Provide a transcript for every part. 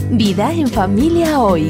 Vida en familia hoy.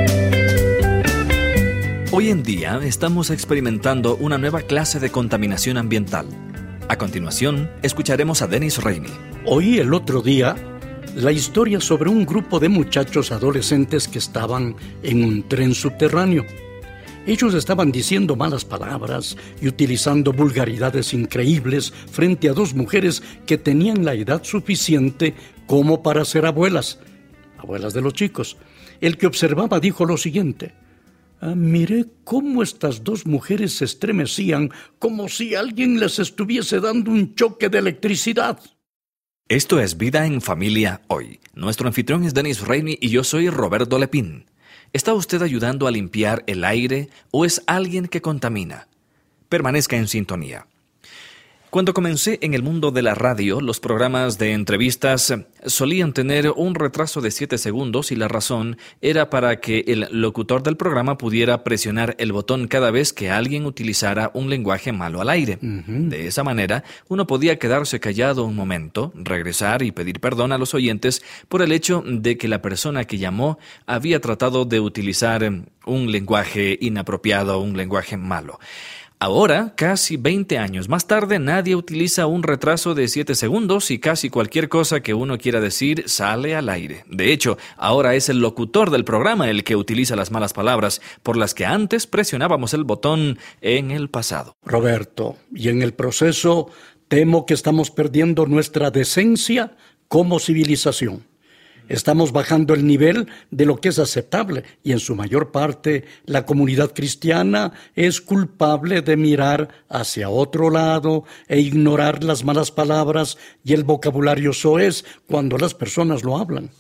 Hoy en día estamos experimentando una nueva clase de contaminación ambiental. A continuación, escucharemos a Dennis Rainey. Oí el otro día la historia sobre un grupo de muchachos adolescentes que estaban en un tren subterráneo. Ellos estaban diciendo malas palabras y utilizando vulgaridades increíbles frente a dos mujeres que tenían la edad suficiente como para ser abuelas de los chicos. El que observaba dijo lo siguiente: miré cómo estas dos mujeres se estremecían como si alguien les estuviese dando un choque de electricidad. Esto es Vida en Familia Hoy. Nuestro anfitrión es Dennis Rainey y yo soy Roberto Lepín. ¿Está usted ayudando a limpiar el aire o es alguien que contamina? Permanezca en sintonía. Cuando comencé en el mundo de la radio, los programas de entrevistas solían tener un retraso de 7 segundos y la razón era para que el locutor del programa pudiera presionar el botón cada vez que alguien utilizara un lenguaje malo al aire. De esa manera, uno podía quedarse callado un momento, regresar y pedir perdón a los oyentes por el hecho de que la persona que llamó había tratado de utilizar un lenguaje inapropiado, un lenguaje malo. Ahora, casi 20 años más tarde, nadie utiliza un retraso de 7 segundos y casi cualquier cosa que uno quiera decir sale al aire. De hecho, ahora es el locutor del programa el que utiliza las malas palabras por las que antes presionábamos el botón en el pasado. Roberto, y en el proceso temo que estamos perdiendo nuestra decencia como civilización. Estamos bajando el nivel de lo que es aceptable y en su mayor parte la comunidad cristiana es culpable de mirar hacia otro lado e ignorar las malas palabras y el vocabulario soez cuando las personas lo hablan.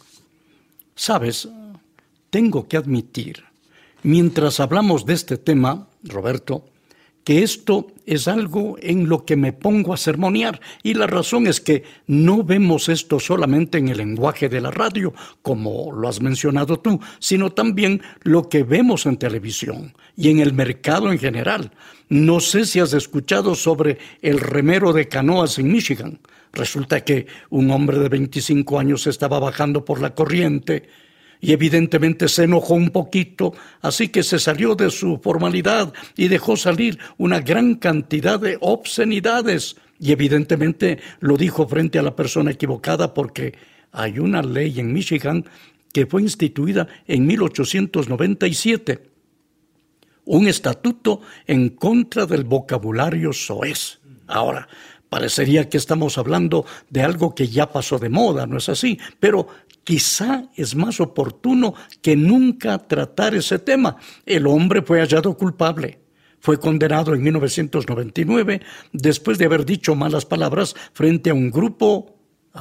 ¿Sabes? Tengo que admitir, mientras hablamos de este tema, Roberto, que esto es algo en lo que me pongo a sermonear, y la razón es que no vemos esto solamente en el lenguaje de la radio, como lo has mencionado tú, sino también lo que vemos en televisión y en el mercado en general. No sé si has escuchado sobre el remero de canoas en Michigan. Resulta que un hombre de 25 años estaba bajando por la corriente y evidentemente se enojó un poquito, así que se salió de su formalidad y dejó salir una gran cantidad de obscenidades. Y evidentemente lo dijo frente a la persona equivocada porque hay una ley en Michigan que fue instituida en 1897. Un estatuto en contra del vocabulario soez. Ahora, parecería que estamos hablando de algo que ya pasó de moda, ¿no es así? Pero quizá es más oportuno que nunca tratar ese tema. El hombre fue hallado culpable. Fue condenado en 1999 después de haber dicho malas palabras frente a un grupo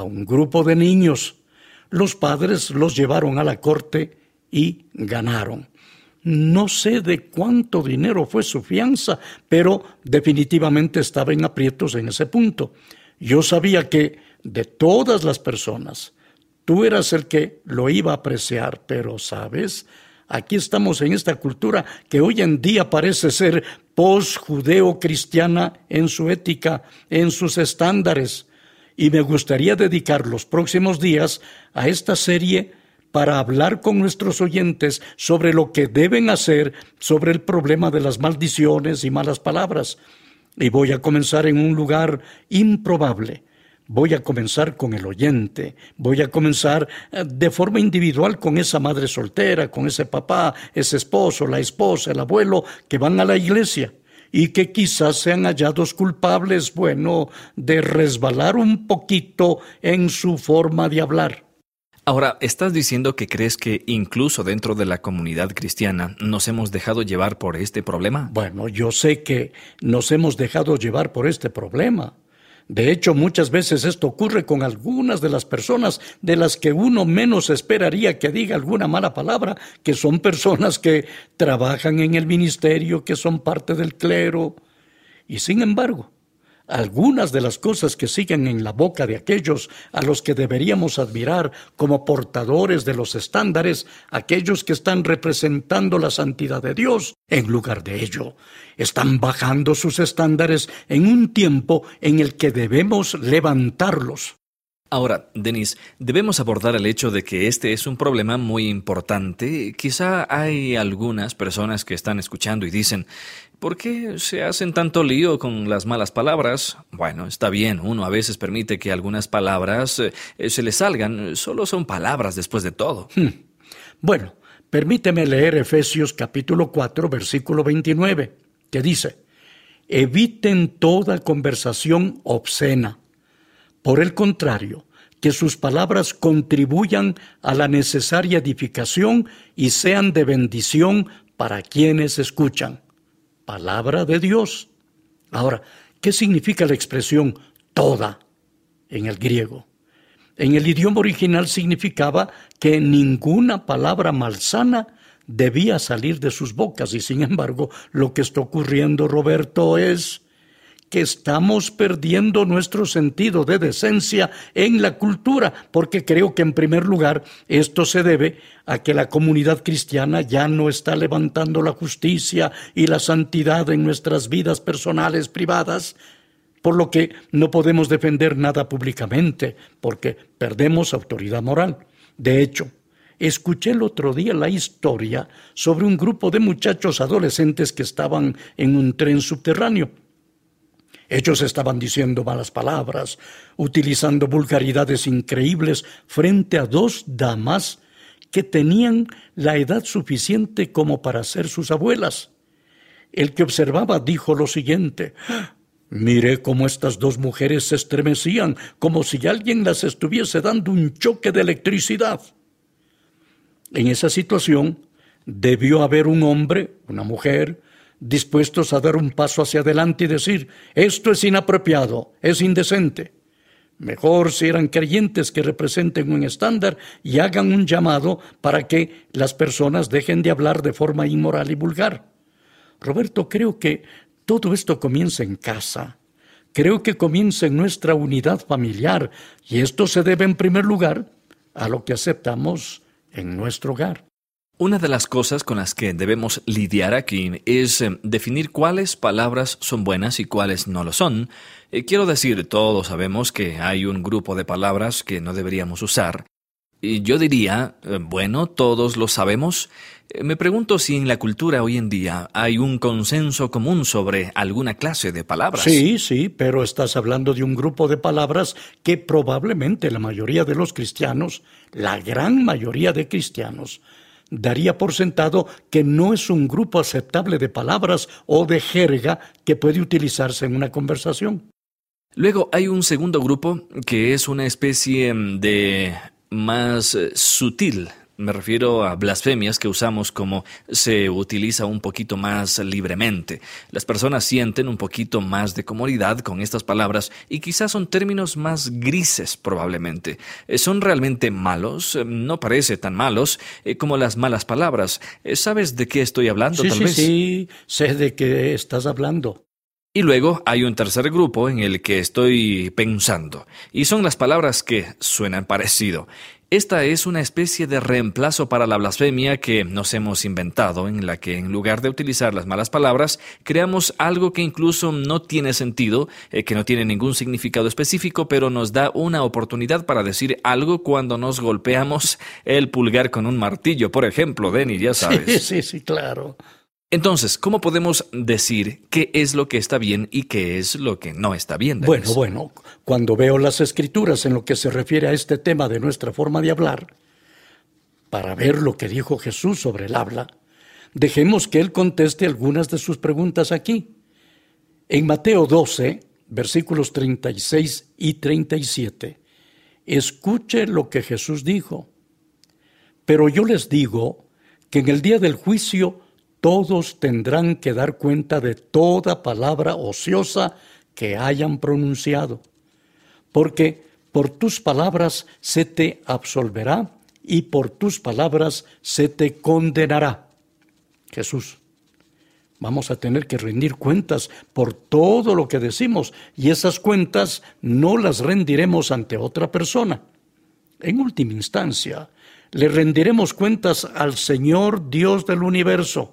de niños. Los padres los llevaron a la corte y ganaron. No sé de cuánto dinero fue su fianza, pero definitivamente estaba en aprietos en ese punto. Yo sabía que de todas las personas, tú eras el que lo iba a apreciar, pero ¿sabes? Aquí estamos en esta cultura que hoy en día parece ser post-judeo-cristiana en su ética, en sus estándares. Y me gustaría dedicar los próximos días a esta serie para hablar con nuestros oyentes sobre lo que deben hacer sobre el problema de las maldiciones y malas palabras. Y voy a comenzar en un lugar improbable. Voy a comenzar con el oyente, voy a comenzar de forma individual con esa madre soltera, con ese papá, ese esposo, la esposa, el abuelo, que van a la iglesia y que quizás sean hallados culpables, de resbalar un poquito en su forma de hablar. Ahora, ¿estás diciendo que crees que incluso dentro de la comunidad cristiana nos hemos dejado llevar por este problema? Bueno, yo sé que nos hemos dejado llevar por este problema. De hecho, muchas veces esto ocurre con algunas de las personas de las que uno menos esperaría que diga alguna mala palabra, que son personas que trabajan en el ministerio, que son parte del clero. Y sin embargo, algunas de las cosas que siguen en la boca de aquellos a los que deberíamos admirar como portadores de los estándares, aquellos que están representando la santidad de Dios, en lugar de ello, están bajando sus estándares en un tiempo en el que debemos levantarlos. Ahora, Denis, debemos abordar el hecho de que este es un problema muy importante. Quizá hay algunas personas que están escuchando y dicen, ¿por qué se hacen tanto lío con las malas palabras? Bueno, está bien, uno a veces permite que algunas palabras se le salgan, solo son palabras después de todo. Bueno, permíteme leer Efesios capítulo 4, versículo 29, que dice, eviten toda conversación obscena. Por el contrario, que sus palabras contribuyan a la necesaria edificación y sean de bendición para quienes escuchan. Palabra de Dios. Ahora, ¿qué significa la expresión toda en el griego? En el idioma original significaba que ninguna palabra malsana debía salir de sus bocas y sin embargo lo que está ocurriendo, Roberto, es que estamos perdiendo nuestro sentido de decencia en la cultura, porque creo que en primer lugar esto se debe a que la comunidad cristiana ya no está levantando la justicia y la santidad en nuestras vidas personales, privadas, por lo que no podemos defender nada públicamente, porque perdemos autoridad moral. De hecho, escuché el otro día la historia sobre un grupo de muchachos adolescentes que estaban en un tren subterráneo. Ellos estaban diciendo malas palabras, utilizando vulgaridades increíbles frente a dos damas que tenían la edad suficiente como para ser sus abuelas. El que observaba dijo lo siguiente: «Miré cómo estas dos mujeres se estremecían, como si alguien las estuviese dando un choque de electricidad». En esa situación debió haber un hombre, una mujer, dispuestos a dar un paso hacia adelante y decir, esto es inapropiado, es indecente. Mejor si eran creyentes que representen un estándar y hagan un llamado para que las personas dejen de hablar de forma inmoral y vulgar. Roberto, creo que todo esto comienza en casa. Creo que comienza en nuestra unidad familiar y esto se debe en primer lugar a lo que aceptamos en nuestro hogar. Una de las cosas con las que debemos lidiar aquí es definir cuáles palabras son buenas y cuáles no lo son. Quiero decir, todos sabemos que hay un grupo de palabras que no deberíamos usar. Y yo diría, bueno, todos lo sabemos. Me pregunto si en la cultura hoy en día hay un consenso común sobre alguna clase de palabras. Sí, pero estás hablando de un grupo de palabras que probablemente la mayoría de los cristianos, la gran mayoría de cristianos, daría por sentado que no es un grupo aceptable de palabras o de jerga que puede utilizarse en una conversación. Luego hay un segundo grupo que es una especie de más sutil. Me refiero a blasfemias que usamos como se utiliza un poquito más libremente. Las personas sienten un poquito más de comodidad con estas palabras y quizás son términos más grises probablemente. ¿Son realmente malos? No parece tan malos como las malas palabras. ¿Sabes de qué estoy hablando, tal vez? Sí, sé de qué estás hablando. Y luego hay un tercer grupo en el que estoy pensando, y son las palabras que suenan parecido. Esta es una especie de reemplazo para la blasfemia que nos hemos inventado, en la que en lugar de utilizar las malas palabras, creamos algo que incluso no tiene sentido, que no tiene ningún significado específico, pero nos da una oportunidad para decir algo cuando nos golpeamos el pulgar con un martillo, por ejemplo, Denny, ya sabes. Sí, claro. Entonces, ¿cómo podemos decir qué es lo que está bien y qué es lo que no está bien, Dennis? Bueno, cuando veo las Escrituras en lo que se refiere a este tema de nuestra forma de hablar, para ver lo que dijo Jesús sobre el habla, dejemos que Él conteste algunas de sus preguntas aquí. En Mateo 12, versículos 36 y 37, escuche lo que Jesús dijo. Pero yo les digo que en el día del juicio todos tendrán que dar cuenta de toda palabra ociosa que hayan pronunciado, porque por tus palabras se te absolverá y por tus palabras se te condenará. Jesús, vamos a tener que rendir cuentas por todo lo que decimos y esas cuentas no las rendiremos ante otra persona. En última instancia, le rendiremos cuentas al Señor Dios del universo.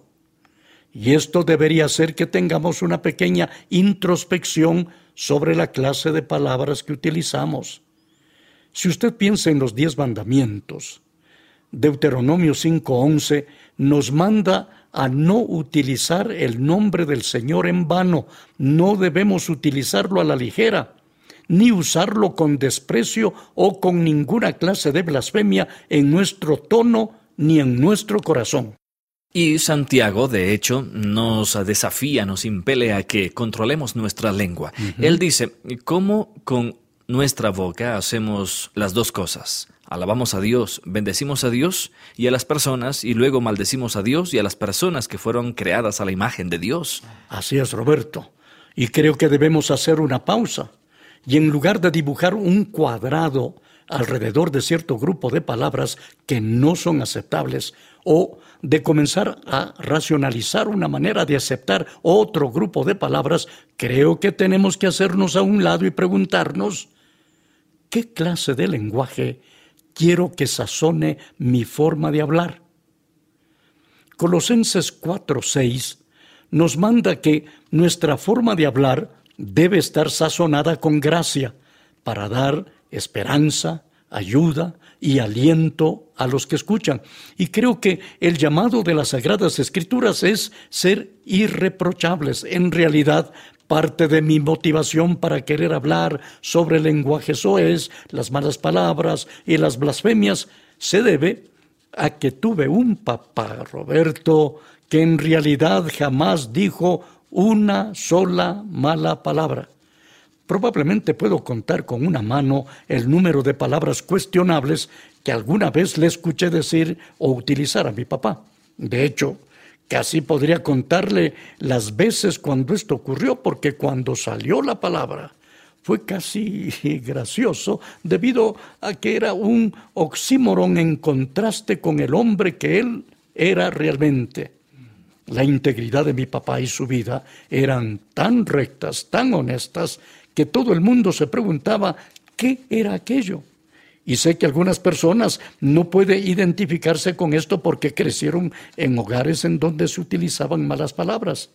Y esto debería hacer que tengamos una pequeña introspección sobre la clase de palabras que utilizamos. Si usted piensa en los 10 mandamientos, Deuteronomio 5:11 nos manda a no utilizar el nombre del Señor en vano. No debemos utilizarlo a la ligera, ni usarlo con desprecio o con ninguna clase de blasfemia en nuestro tono ni en nuestro corazón. Y Santiago, de hecho, nos desafía, nos impele a que controlemos nuestra lengua. Él dice, ¿cómo con nuestra boca hacemos las dos cosas? Alabamos a Dios, bendecimos a Dios y a las personas, y luego maldecimos a Dios y a las personas que fueron creadas a la imagen de Dios. Así es, Roberto. Y creo que debemos hacer una pausa. Y en lugar de dibujar un cuadrado alrededor de cierto grupo de palabras que no son aceptables, o de comenzar a racionalizar una manera de aceptar otro grupo de palabras, creo que tenemos que hacernos a un lado y preguntarnos, ¿qué clase de lenguaje quiero que sazone mi forma de hablar? Colosenses 4:6 nos manda que nuestra forma de hablar debe estar sazonada con gracia para dar esperanza, ayuda y aliento a los que escuchan. Y creo que el llamado de las Sagradas Escrituras es ser irreprochables. En realidad, parte de mi motivación para querer hablar sobre el lenguaje soez, las malas palabras y las blasfemias, se debe a que tuve un papá, Roberto, que en realidad jamás dijo una sola mala palabra. Probablemente puedo contar con una mano el número de palabras cuestionables que alguna vez le escuché decir o utilizar a mi papá. De hecho, casi podría contarle las veces cuando esto ocurrió, porque cuando salió la palabra fue casi gracioso debido a que era un oxímoron en contraste con el hombre que él era realmente. La integridad de mi papá y su vida eran tan rectas, tan honestas, que todo el mundo se preguntaba qué era aquello. Y sé que algunas personas no pueden identificarse con esto porque crecieron en hogares en donde se utilizaban malas palabras.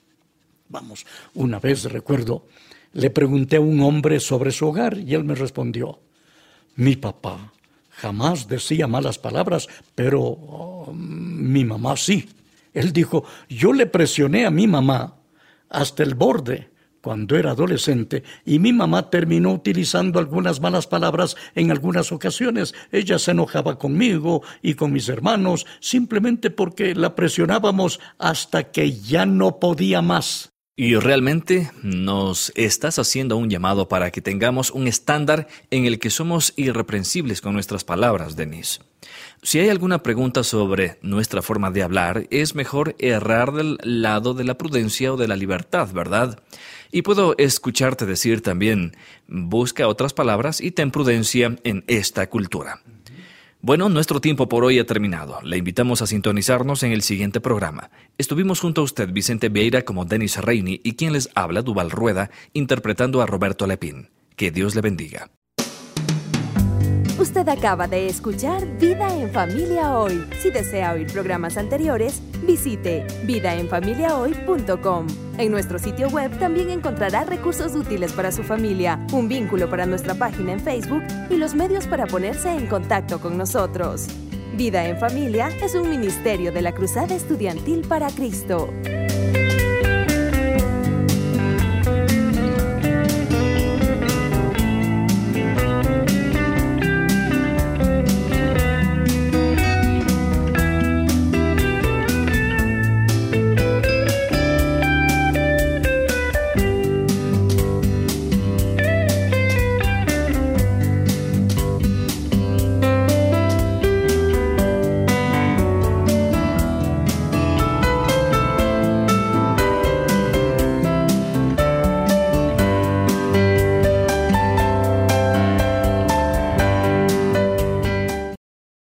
Una vez recuerdo, le pregunté a un hombre sobre su hogar y él me respondió, mi papá jamás decía malas palabras, pero mi mamá sí. Él dijo, yo le presioné a mi mamá hasta el borde cuando era adolescente, y mi mamá terminó utilizando algunas malas palabras en algunas ocasiones. Ella se enojaba conmigo y con mis hermanos simplemente porque la presionábamos hasta que ya no podía más. Y realmente nos estás haciendo un llamado para que tengamos un estándar en el que somos irreprensibles con nuestras palabras, Denise. Si hay alguna pregunta sobre nuestra forma de hablar, es mejor errar del lado de la prudencia o de la libertad, ¿verdad? Y puedo escucharte decir también, busca otras palabras y ten prudencia en esta cultura. Bueno, nuestro tiempo por hoy ha terminado. Le invitamos a sintonizarnos en el siguiente programa. Estuvimos junto a usted, Vicente Vieira, como Dennis Reini, y quien les habla, Duval Rueda, interpretando a Roberto Lepín. Que Dios le bendiga. Usted acaba de escuchar Vida en Familia Hoy. Si desea oír programas anteriores, visite vidaenfamiliahoy.com. En nuestro sitio web también encontrará recursos útiles para su familia, un vínculo para nuestra página en Facebook y los medios para ponerse en contacto con nosotros. Vida en Familia es un ministerio de la Cruzada Estudiantil para Cristo.